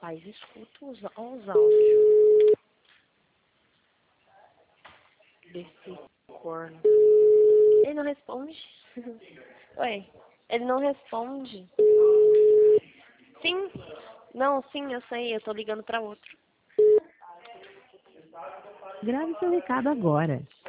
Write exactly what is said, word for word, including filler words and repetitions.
Rapaz, escuta os, ó, os áudios desse corno. Ele não responde. Oi, ele não responde. Sim, não, sim, eu sei, eu tô ligando pra outro. Grave seu recado agora.